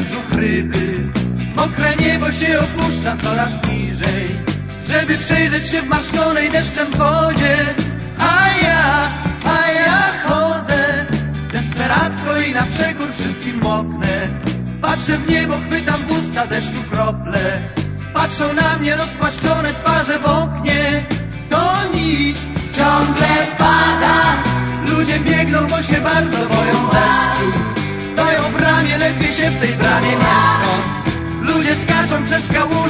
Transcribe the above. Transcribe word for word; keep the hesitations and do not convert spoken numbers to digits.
brzuch ryby. Mokre niebo się opuszcza coraz niżej, żeby przejrzeć się w marszczonej deszczem wodzie. A ja, a ja chodzę desperacko i na przekór wszystkim moknę. Patrzę w niebo, chwytam w usta deszczu krople. Patrzą na mnie rozpłaszczone twarze w oknie. To nic, ciągle pada. Ludzie biegną, bo się bardzo boją deszczu. Stoją w bramie, ledwie się w tej bramie mieszcząc. Ludzie skaczą przez kałuże.